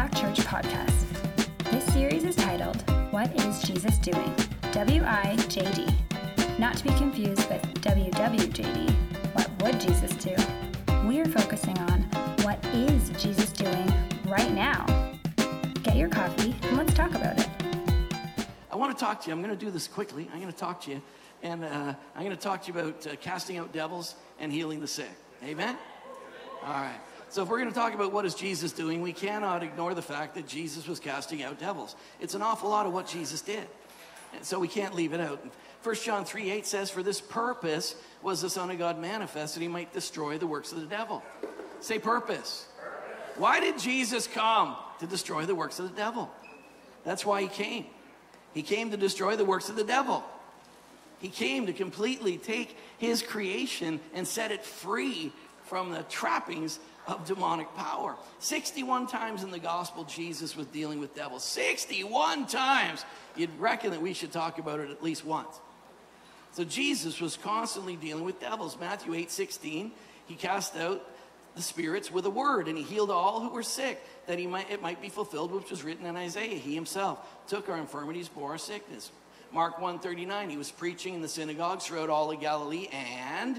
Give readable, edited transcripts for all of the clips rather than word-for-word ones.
Impact Church podcast. This series is titled, What is Jesus Doing? WIJD. Not to be confused with WWJD. What would Jesus do? We are focusing on what is Jesus doing right now. Get your coffee and let's talk about it. I want to talk to you. I'm going to do this quickly. I'm going to talk to you. And I'm going to talk to you about casting out devils and healing the sick. Amen? All right. So if we're going to talk about what is Jesus doing, we cannot ignore the fact that Jesus was casting out devils. It's an awful lot of what Jesus did. And so we can't leave it out. 1 John 3:8 says, for this purpose was the Son of God manifest, that he might destroy the works of the devil. Say purpose. Why did Jesus come? To destroy the works of the devil. That's why he came. He came to destroy the works of the devil. He came to completely take his creation and set it free from the trappings of demonic power. 61 times in the gospel, Jesus was dealing with devils. 61 times. You'd reckon that we should talk about it at least once. So Jesus was constantly dealing with devils. Matthew 8:16, he cast out the spirits with a word, and he healed all who were sick, that it might be fulfilled which was written in Isaiah. He himself took our infirmities, bore our sickness. Mark 1:39, he was preaching in the synagogues throughout all of Galilee and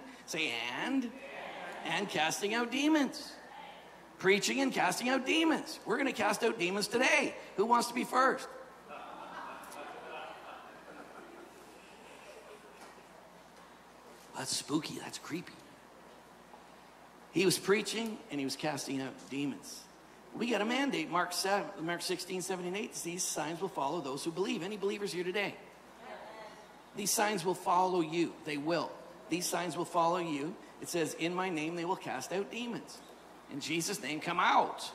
casting out demons. Preaching and casting out demons. We're going to cast out demons today. Who wants to be first? That's spooky. That's creepy. He was preaching and he was casting out demons. We got a mandate. Mark 16:7-8. These signs will follow those who believe. Any believers here today? These signs will follow you. They will. These signs will follow you. It says, in my name they will cast out demons. In Jesus' name, come out.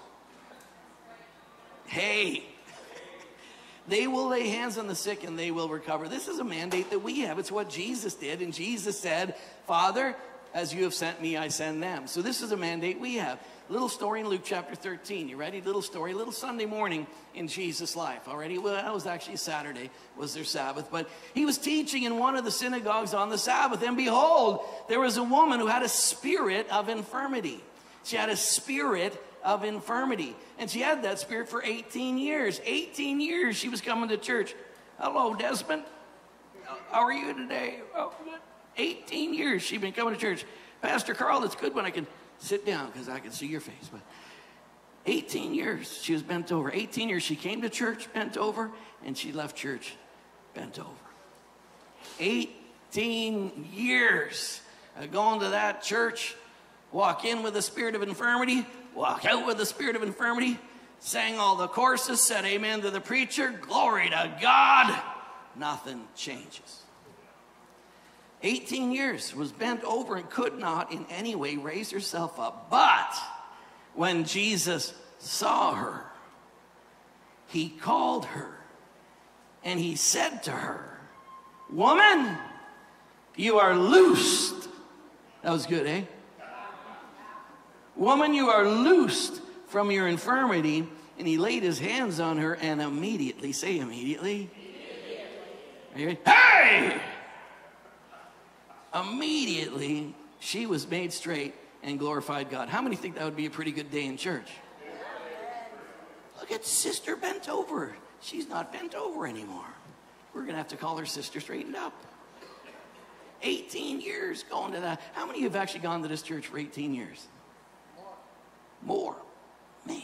Hey. They will lay hands on the sick and they will recover. This is a mandate that we have. It's what Jesus did. And Jesus said, Father, as you have sent me, I send them. So this is a mandate we have. Little story in Luke chapter 13. You ready? Little story, little Sunday morning in Jesus' life. Already, well, that was actually Saturday, was their Sabbath. But he was teaching in one of the synagogues on the Sabbath. And behold, there was a woman who had a spirit of infirmity. She had a spirit of infirmity. And she had that spirit for 18 years. 18 years she was coming to church. Hello, Desmond. How are you today? Oh, good. 18 years she'd been coming to church. Pastor Carl, it's good when I can sit down because I can see your face. But 18 years she was bent over. 18 years she came to church bent over, and she left church bent over. 18 years going to that church. Walk in with the spirit of infirmity, walk out with the spirit of infirmity, sang all the courses, said amen to the preacher, glory to God. Nothing changes. 18 years was bent over and could not in any way raise herself up. But when Jesus saw her, he called her and he said to her, woman, you are loosed. That was good, eh? Woman, you are loosed from your infirmity. And he laid his hands on her and immediately, say immediately. Hey! Immediately, she was made straight and glorified God. How many think that would be a pretty good day in church? Look at sister bent over. She's not bent over anymore. We're going to have to call her sister straightened up. 18 years going to that. How many of you have actually gone to this church for 18 years? More. Man.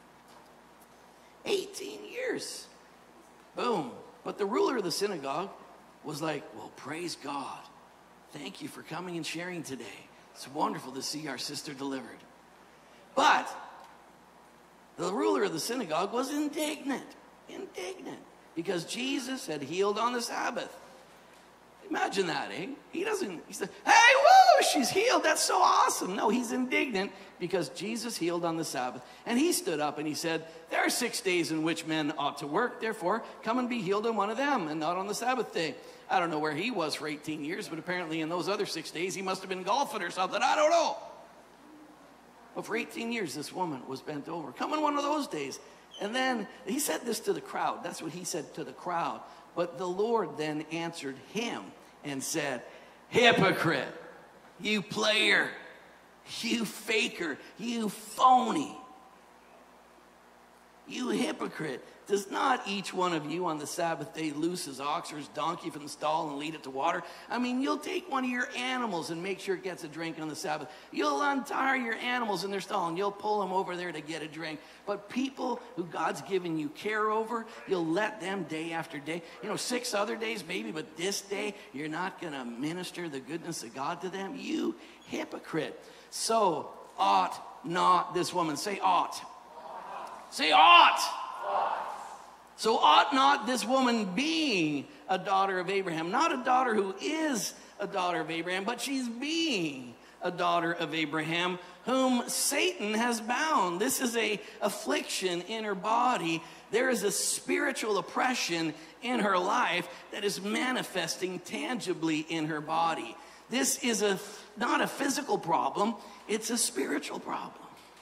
18 years. Boom. But the ruler of the synagogue was like, well, praise God. Thank you for coming and sharing today. It's wonderful to see our sister delivered. But the ruler of the synagogue was indignant. Because Jesus had healed on the Sabbath. Imagine that, eh? He said, hey, woo, she's healed. That's so awesome. No, he's indignant because Jesus healed on the Sabbath. And he stood up and he said, there are 6 days in which men ought to work. Therefore, come and be healed on one of them and not on the Sabbath day. I don't know where he was for 18 years, but apparently in those other 6 days, he must have been golfing or something. I don't know. But for 18 years, this woman was bent over. Come on one of those days. And then he said this to the crowd. That's what he said to the crowd. But the Lord then answered him and said, hypocrite, you player, you faker, you phony. You hypocrite. Does not each one of you on the Sabbath day loose his ox or his donkey from the stall and lead it to water? I mean, you'll take one of your animals and make sure it gets a drink on the Sabbath. You'll untie your animals in their stall and you'll pull them over there to get a drink. But people who God's given you care over, you'll let them day after day. 6 other days maybe, but this day, you're not going to minister the goodness of God to them? You hypocrite. So ought not this woman. Say ought. Say ought. So ought not this woman, being a daughter of Abraham, not a daughter who is a daughter of Abraham, but she's being a daughter of Abraham, whom Satan has bound. This is a affliction in her body. There is a spiritual oppression in her life that is manifesting tangibly in her body. This is not a physical problem, it's a spiritual problem.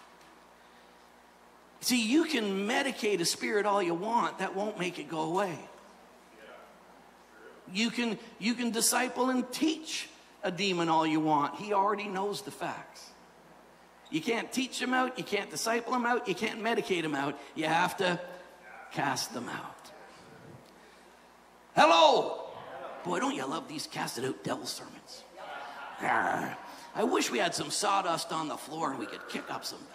See, you can medicate a spirit all you want. That won't make it go away. You can disciple and teach a demon all you want. He already knows the facts. You can't teach him out. You can't disciple him out. You can't medicate him out. You have to cast them out. Hello. Boy, don't you love these casted out devil sermons? I wish we had some sawdust on the floor and we could kick up some dust.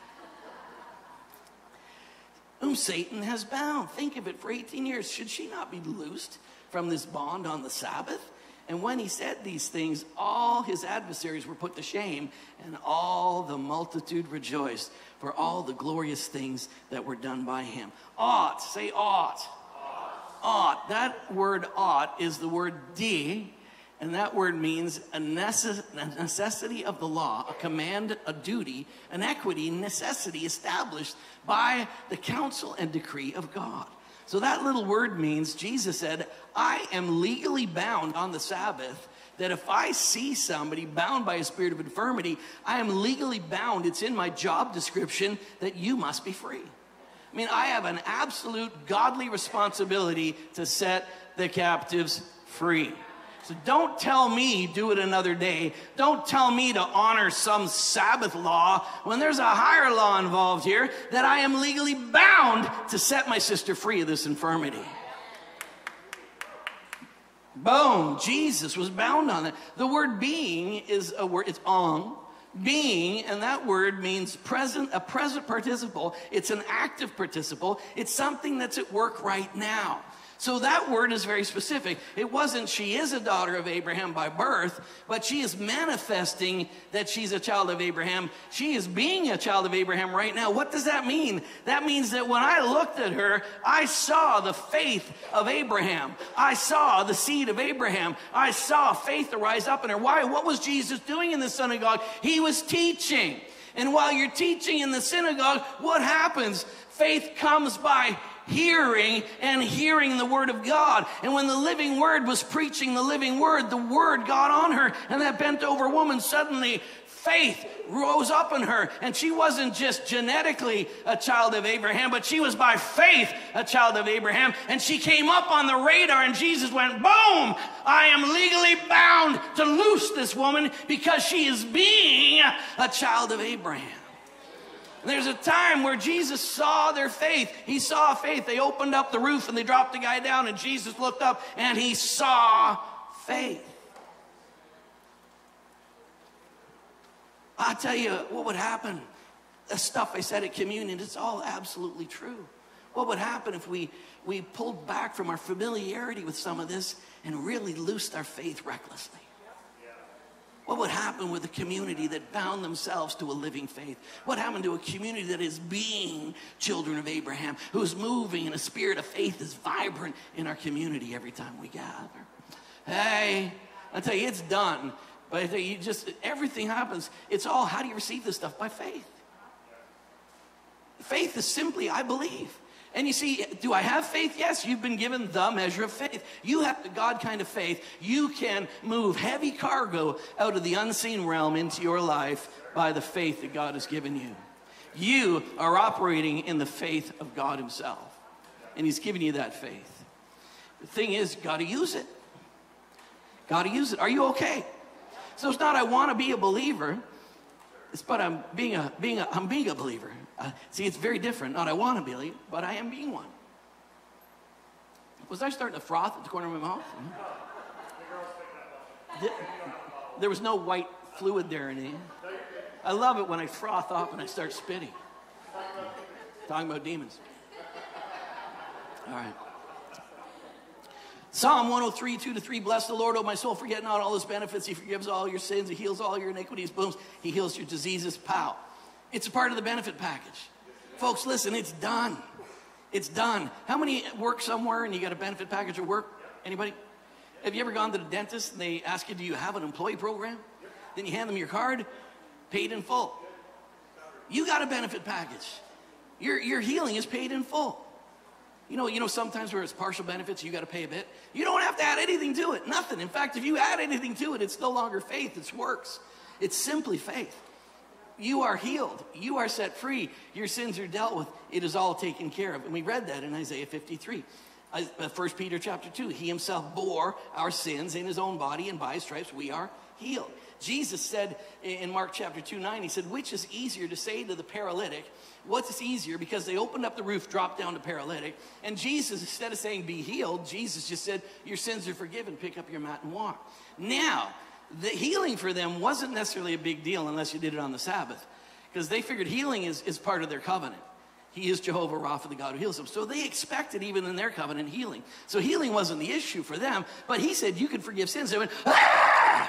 Whom Satan has bound. Think of it, for 18 years. Should she not be loosed from this bond on the Sabbath? And when he said these things, all his adversaries were put to shame, and all the multitude rejoiced for all the glorious things that were done by him. Ought. Say ought. Ought. That word ought is the word di, and that word means a necessity of the law, a command, a duty, an equity, necessity established by the counsel and decree of God. So that little word means, Jesus said, I am legally bound on the Sabbath, that if I see somebody bound by a spirit of infirmity, I am legally bound. It's in my job description that you must be free. I mean, I have an absolute godly responsibility to set the captives free. So don't tell me do it another day. Don't tell me to honor some Sabbath law when there's a higher law involved here, that I am legally bound to set my sister free of this infirmity. Boom. Jesus was bound on that. The word being is a word, it's on. Being, and that word means present, a present participle. It's an active participle. It's something that's at work right now. So that word is very specific. It wasn't she is a daughter of Abraham by birth, but she is manifesting that she's a child of Abraham. She is being a child of Abraham right now. What does that mean? That means that when I looked at her, I saw the faith of Abraham. I saw the seed of Abraham. I saw faith arise up in her. Why? What was Jesus doing in the synagogue? He was teaching. And while you're teaching in the synagogue, what happens? Faith comes by hearing, and hearing the word of God. And when the living word was preaching the living word, the word got on her, and that bent over woman, suddenly faith rose up in her. And she wasn't just genetically a child of Abraham, but she was by faith a child of Abraham. And she came up on the radar, and Jesus went, boom, I am legally bound to loose this woman because she is being a child of Abraham. There's a time where Jesus saw their faith. He saw faith. They opened up the roof and they dropped the guy down, and Jesus looked up and he saw faith. I'll tell you what would happen. The stuff I said at communion, it's all absolutely true. What would happen if we pulled back from our familiarity with some of this and really loosed our faith recklessly? What would happen with a community that bound themselves to a living faith? What happened to a community that is being children of Abraham, who is moving in a spirit of faith is vibrant in our community every time we gather? Hey, I tell you, it's done. But I tell you, everything happens. It's all, how do you receive this stuff? By faith. Faith is simply, I believe. And you see, do I have faith? Yes, you've been given the measure of faith. You have the God kind of faith. You can move heavy cargo out of the unseen realm into your life by the faith that God has given you. You are operating in the faith of God himself. And he's given you that faith. The thing is, got to use it. Got to use it. Are you okay? So it's not I want to be a believer. It's but I'm being a believer. See, it's very different. Not I want to be, but I am being one. Was I starting to froth at the corner of my mouth? There was no white fluid there in it. I love it when I froth up and I start spitting. Talking about demons. All right. Psalm 103, 2-3. Bless the Lord, O my soul, forget not all his benefits. He forgives all your sins. He heals all your iniquities. Boom. He heals your diseases. Pow. It's a part of the benefit package. Folks, listen, it's done. It's done. How many work somewhere and you got a benefit package at work? Anybody? Have you ever gone to the dentist and they ask you, do you have an employee program? Then you hand them your card, paid in full. You got a benefit package. Your healing is paid in full. You know, sometimes where it's partial benefits, you got to pay a bit. You don't have to add anything to it. Nothing. In fact, if you add anything to it, it's no longer faith. It's works. It's simply faith. You are healed. You are set free. Your sins are dealt with. It is all taken care of. And we read that in Isaiah 53. 1 Peter chapter 2. He himself bore our sins in his own body, and by his stripes we are healed. Jesus said in Mark chapter 2:9, he said, which is easier to say to the paralytic? What's easier? Because they opened up the roof, dropped down the paralytic. And Jesus, instead of saying be healed, Jesus just said, your sins are forgiven. Pick up your mat and walk. Now, the healing for them wasn't necessarily a big deal unless you did it on the Sabbath. Because they figured healing is part of their covenant. He is Jehovah Rapha, the God who heals them. So they expected even in their covenant healing. So healing wasn't the issue for them. But he said you can forgive sins. They went, ah!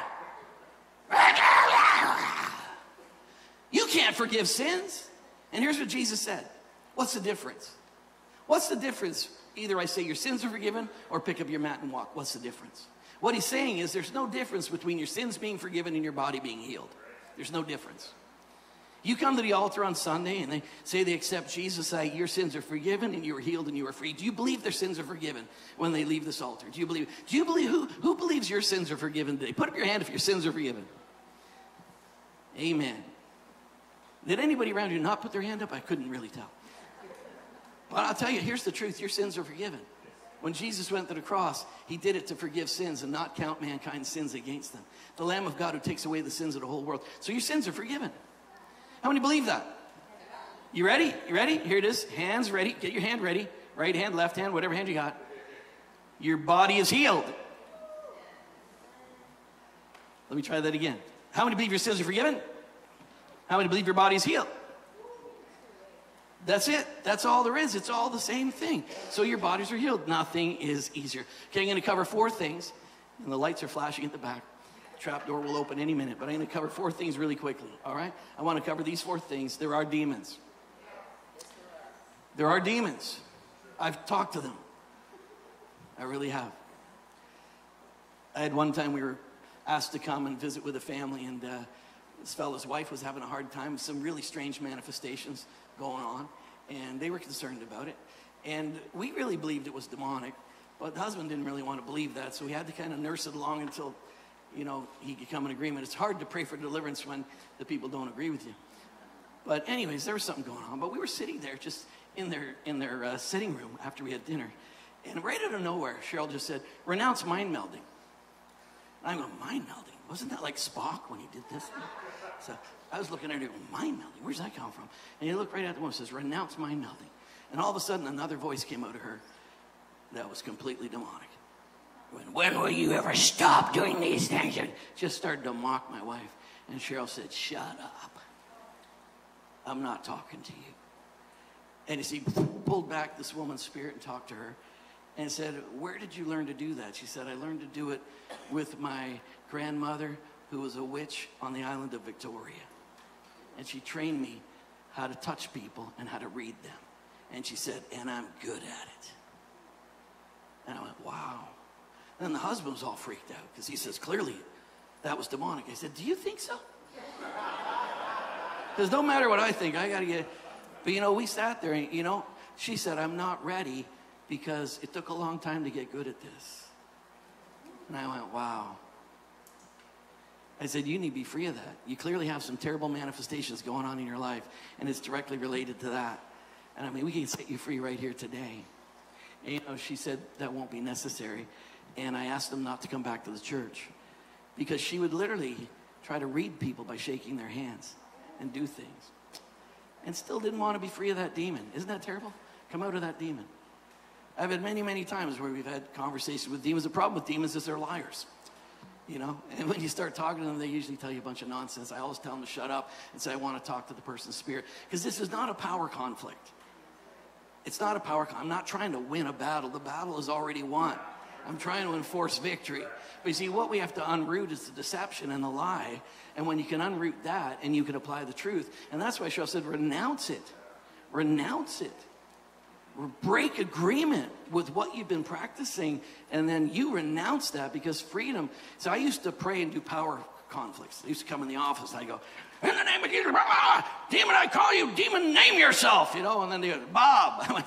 You can't forgive sins. And here's what Jesus said. What's the difference? What's the difference? Either I say your sins are forgiven or pick up your mat and walk. What's the difference? What he's saying is there's no difference between your sins being forgiven and your body being healed. There's no difference. You come to the altar on Sunday and they say they accept Jesus, say your sins are forgiven and you are healed and you are free. Do you believe their sins are forgiven when they leave this altar? Do you believe who believes your sins are forgiven today? Put up your hand if your sins are forgiven. Amen. Did anybody around you not put their hand up? I couldn't really tell. But I'll tell you, here's the truth. Your sins are forgiven. When Jesus went to the cross, he did it to forgive sins and not count mankind's sins against them. The Lamb of God who takes away the sins of the whole world. So your sins are forgiven. How many believe that? You ready? You ready? Here it is. Hands ready. Get your hand ready. Right hand, left hand, whatever hand you got. Your body is healed. Let me try that again. How many believe your sins are forgiven? How many believe your body is healed? That's it. That's all there is. It's all the same thing. So your bodies are healed. Nothing is easier. Okay, I'm going to cover 4 things. And the lights are flashing at the back. Trap door will open any minute. But I'm going to cover 4 things really quickly. All right? I want to cover these 4 things. There are demons. There are demons. I've talked to them. I really have. I had one time we were asked to come and visit with a family, and this fellow's wife was having a hard time with some really strange manifestations going on, and they were concerned about it. And we really believed it was demonic, but the husband didn't really want to believe that, so we had to kind of nurse it along until, he could come in agreement. It's hard to pray for deliverance when the people don't agree with you. But anyways, there was something going on. But we were sitting there just in their sitting room after we had dinner, and right out of nowhere, Cheryl just said, renounce mind melding. And I'm going, mind melding? Wasn't that like Spock when he did this? So I was looking at her, mind melding, where's that come from? And he looked right at the woman and says, renounce mind melding. And all of a sudden, another voice came out of her that was completely demonic. When will you ever stop doing these things? And just started to mock my wife. And Cheryl said, shut up. I'm not talking to you. And he pulled back this woman's spirit and talked to her and said, where did you learn to do that? She said, I learned to do it with my grandmother, who was a witch on the island of Victoria. And she trained me how to touch people and how to read them. And she said, and I'm good at it. And I went, wow. And the husband was all freaked out because he says, clearly that was demonic. I said, do you think so? Because no matter what I think, I got to get, but we sat there and, she said, I'm not ready because it took a long time to get good at this. And I went, wow. I said, you need to be free of that. You clearly have some terrible manifestations going on in your life, and it's directly related to that. And we can set you free right here today. And, she said, that won't be necessary. And I asked them not to come back to the church because she would literally try to read people by shaking their hands and do things. and still didn't want to be free of that demon. Isn't that terrible? Come out of that demon. I've had many, many times where we've had conversations with demons. The problem with demons is they're liars. You know, and when you start talking to them, they usually tell you a bunch of nonsense. I always tell them to shut up and say, I want to talk to the person's spirit. Because this is not a power conflict. It's not a power conflict. I'm not trying to win a battle. The battle is already won. I'm trying to enforce victory. But you see, what we have to unroot is the deception and the lie. And when you can unroot that and you can apply the truth. And that's why Cheryl said, renounce it. Renounce it. Break agreement with what you've been practicing, and then you renounce that, because freedom. So I used to pray and do power conflicts. I used to come in the office and I go, in the name of Jesus, blah, blah, blah. Demon, I call you. Demon, name yourself. You know, and then they go, Bob. I'm like,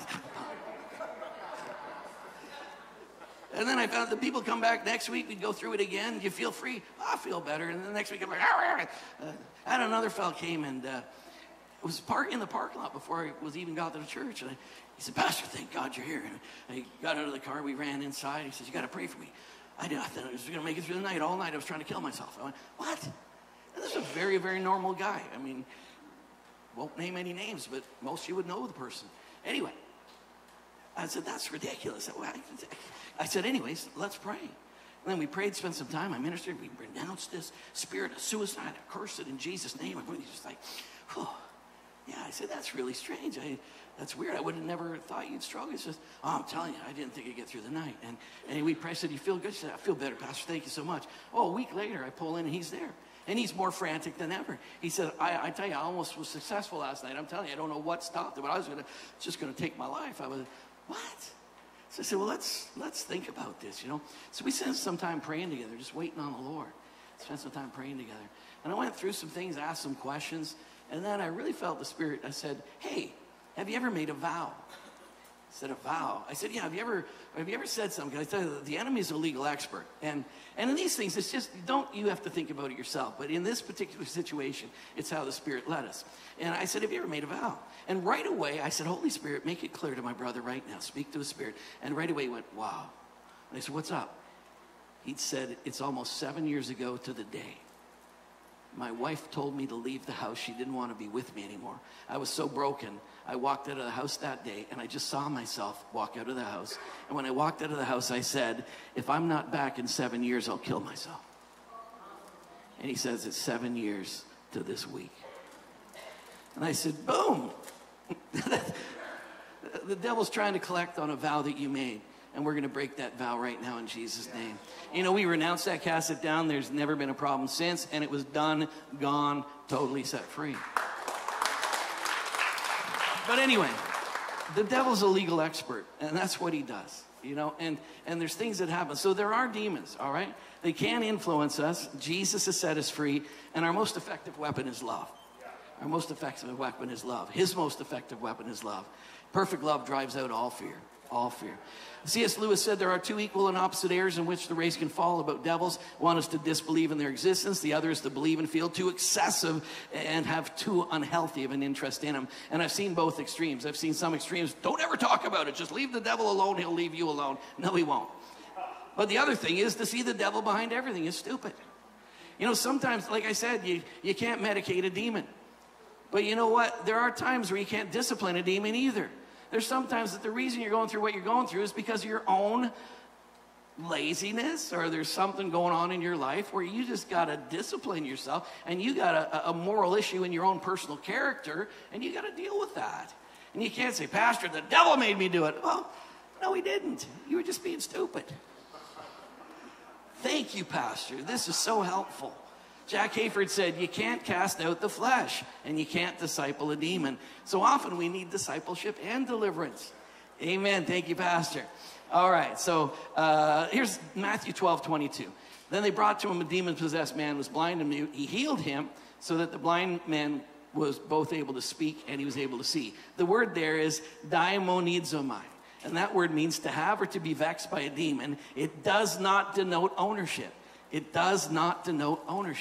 and then I found the people come back next week. We'd go through it again. You feel free? I feel better. And then the next week I'm like, I had another fellow came and it was in the parking lot before I was even got to the church. And he said, Pastor, thank God you're here. And I got out of the car. We ran inside. He says, you got to pray for me. I thought I was going to make it through the night. All night I was trying to kill myself. I went, what? And this is a very, very normal guy. I mean, won't name any names, but most of you would know the person. Anyway, I said, that's ridiculous. I said, anyways, let's pray. And then we prayed, spent some time. I ministered. We renounced this spirit of suicide. I cursed it in Jesus' name. Everybody's just like, oh. Yeah, I said, that's really strange. That's weird. I would have never thought you'd struggle. It's just, oh, I'm telling you, I didn't think I'd get through the night. And we prayed, said, you feel good? She said, I feel better, Pastor. Thank you so much. Oh, a week later, I pull in and he's there. And he's more frantic than ever. He said, I tell you, I almost was successful last night. I'm telling you, I don't know what stopped it, but I was just going to take my life. I was, what? So I said, well, let's think about this, you know. So we spent some time praying together, just waiting on the Lord. Spent some time praying together. And I went through some things, asked some questions. And then I really felt the Spirit. I said, hey, have you ever made a vow? I said, a vow? I said, yeah, have you ever said something? Because I tell you, the enemy is a legal expert. And in these things, it's just, you have to think about it yourself. But in this particular situation, it's how the Spirit led us. And I said, have you ever made a vow? And right away, I said, Holy Spirit, make it clear to my brother right now. Speak to his spirit. And right away he went, wow. And I said, what's up? He'd said, it's almost 7 years ago to the day. My wife told me to leave the house. She didn't want to be with me anymore. I was so broken. I walked out of the house that day, and I just saw myself walk out of the house. And when I walked out of the house, I said, if I'm not back in 7 years, I'll kill myself. And he says, it's 7 years to this week. And I said, boom. The devil's trying to collect on a vow that you made. And we're going to break that vow right now in Jesus' name. You know, we renounced that, cast it down. There's never been a problem since. And it was done, gone, totally set free. But anyway, the devil's a legal expert. And that's what he does. You know, and there's things that happen. So there are demons, all right? They can influence us. Jesus has set us free. And our most effective weapon is love. Our most effective weapon is love. His most effective weapon is love. Perfect love drives out all fear. All fear. C.S. Lewis said there are two equal and opposite errors in which the race can fall about devils. One is to disbelieve in their existence. The other is to believe and feel too excessive and have too unhealthy of an interest in them. And I've seen both extremes. I've seen some extremes. Don't ever talk about it. Just leave the devil alone. He'll leave you alone. No, he won't. But the other thing is to see the devil behind everything is stupid. You know, sometimes, like I said, you can't medicate a demon. But you know what? There are times where you can't discipline a demon either. There's sometimes that the reason you're going through what you're going through is because of your own laziness, or there's something going on in your life where you just got to discipline yourself, and you got a moral issue in your own personal character, and you got to deal with that. And you can't say, Pastor, the devil made me do it. Well, no, he didn't. You were just being stupid. Thank you, Pastor. This is so helpful. Jack Hayford said, you can't cast out the flesh, and you can't disciple a demon. So often we need discipleship and deliverance. Amen. Thank you, Pastor. All right, so here's Matthew 12:22. Then they brought to him a demon-possessed man who was blind and mute. He healed him so that the blind man was both able to speak and he was able to see. The word there is daimonizomai. And that word means to have or to be vexed by a demon. It does not denote ownership. It does not denote ownership.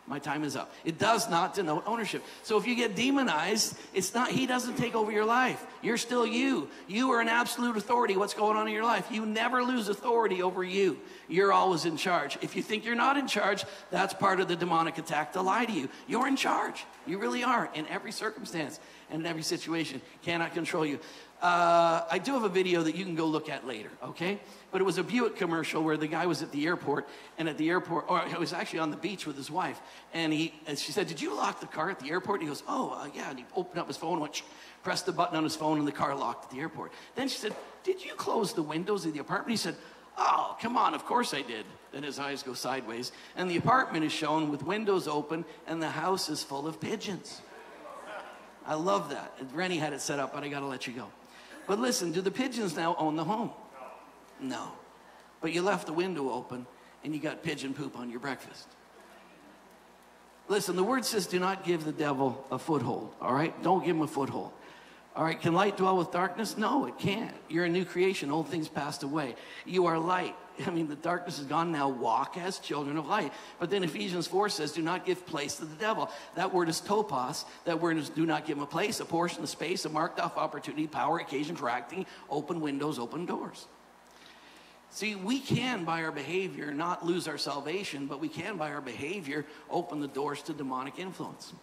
My time is up. It does not denote ownership. So if you get demonized, it's not, he doesn't take over your life. You're still you. You are an absolute authority. What's going on in your life? You never lose authority over you. You're always in charge. If you think you're not in charge, that's part of the demonic attack to lie to you. You're in charge. You really are in every circumstance and in every situation. Cannot control you. I do have a video that you can go look at later, okay? But it was a Buick commercial where the guy was at the airport, and at the airport, or he was actually on the beach with his wife, and she said, "Did you lock the car at the airport?" And he goes, yeah, and he opened up his phone, pressed the button on his phone, and the car locked at the airport. Then she said, "Did you close the windows of the apartment?" He said, "Oh, come on, of course I did." Then his eyes go sideways, and the apartment is shown with windows open, and the house is full of pigeons. I love that. Rennie had it set up, but I got to let you go. But listen, do the pigeons now own the home? No. But you left the window open and you got pigeon poop on your breakfast. Listen, the word says do not give the devil a foothold, all right? Don't give him a foothold. All right, can light dwell with darkness? No, it can't. You're a new creation. Old things passed away. You are light. I mean, the darkness is gone. Now walk as children of light. But then Ephesians 4 says, do not give place to the devil. That word is topos. That word is do not give him a place, a portion, a space, a marked off opportunity, power, occasion for acting, open windows, open doors. See, we can, by our behavior, not lose our salvation, but we can, by our behavior, open the doors to demonic influence.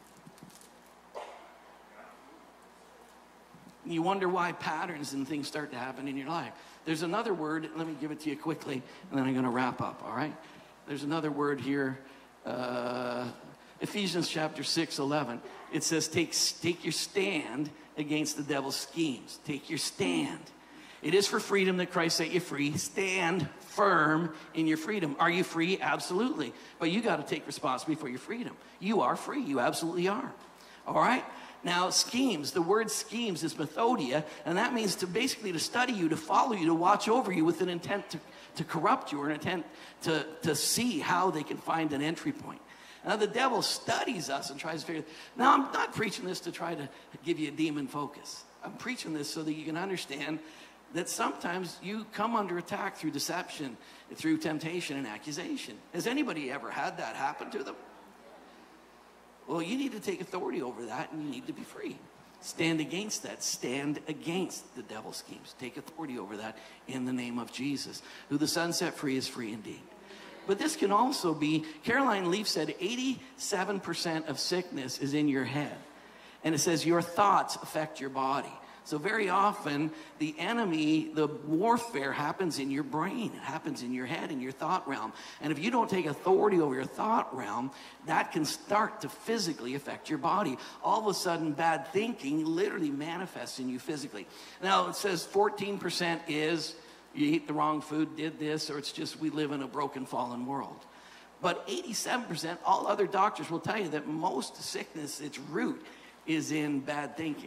You wonder why patterns and things start to happen in your life. There's another word, let me give it to you quickly, and then I'm going to wrap up, all right? There's another word here, Ephesians chapter 6:11. It says, take your stand against the devil's schemes. Take your stand. It is for freedom that Christ set you free. Stand firm in your freedom. Are you free? Absolutely. But you got to take responsibility for your freedom. You are free. You absolutely are. All right? Now, schemes, the word schemes is methodia, and that means basically to study you, to follow you, to watch over you with an intent to corrupt you or an intent to see how they can find an entry point. Now, the devil studies us and tries to figure it out. Now, I'm not preaching this to try to give you a demon focus. I'm preaching this so that you can understand that sometimes you come under attack through deception, through temptation and accusation. Has anybody ever had that happen to them? Well, you need to take authority over that, and you need to be free. Stand against that. Stand against the devil's schemes. Take authority over that in the name of Jesus. Who the Son set free is free indeed. But this can also be, Caroline Leaf said 87% of sickness is in your head. And it says your thoughts affect your body. So very often, the enemy, the warfare happens in your brain. It happens in your head, in your thought realm. And if you don't take authority over your thought realm, that can start to physically affect your body. All of a sudden, bad thinking literally manifests in you physically. Now, it says 14% is you eat the wrong food, did this, or it's just we live in a broken, fallen world. But 87%, all other doctors will tell you that most sickness, its root, is in bad thinking.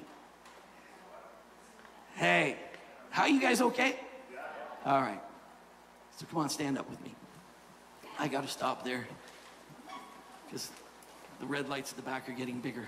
Hey, how you guys okay? All right. So come on, stand up with me. I got to stop there because the red lights at the back are getting bigger.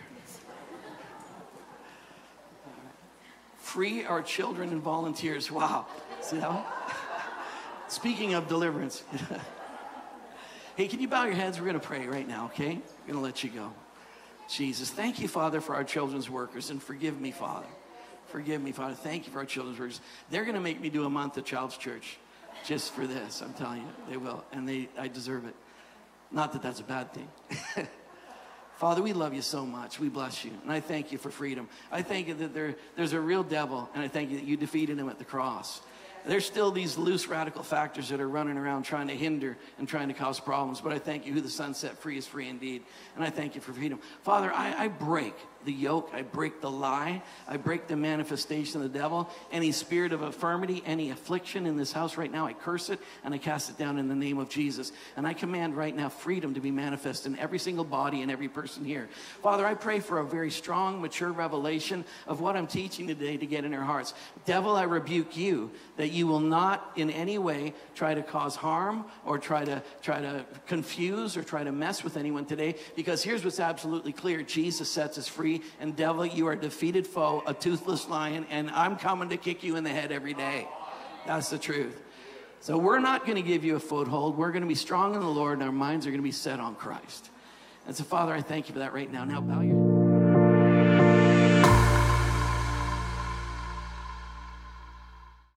All right. Free our children and volunteers. Wow. See that one? Speaking of deliverance. Hey, can you bow your heads? We're going to pray right now, okay? I'm going to let you go. Jesus, thank you, Father, for our children's workers, and forgive me, Father. Forgive me, Father. Thank you for our children's workers. They're going to make me do a month of Child's Church just for this. I'm telling you, they will. And I deserve it. Not that that's a bad thing. Father, we love you so much. We bless you. And I thank you for freedom. I thank you that there's a real devil, and I thank you that you defeated him at the cross. There's still these loose radical factors that are running around trying to hinder and trying to cause problems. But I thank you, who the Son set free is free indeed. And I thank you for freedom. Father, I break the yoke. I break the lie. I break the manifestation of the devil. Any spirit of infirmity, any affliction in this house right now, I curse it and I cast it down in the name of Jesus. And I command right now freedom to be manifest in every single body and every person here. Father, I pray for a very strong, mature revelation of what I'm teaching today to get in their hearts. Devil, I rebuke you that you will not in any way try to cause harm or try to confuse or try to mess with anyone today, because here's what's absolutely clear. Jesus sets us free, and devil, you are a defeated foe, a toothless lion, and I'm coming to kick you in the head every day. That's the truth. So we're not going to give you a foothold. We're going to be strong in the Lord, and our minds are going to be set on Christ. And so, Father, I thank you for that right now. Now, bow your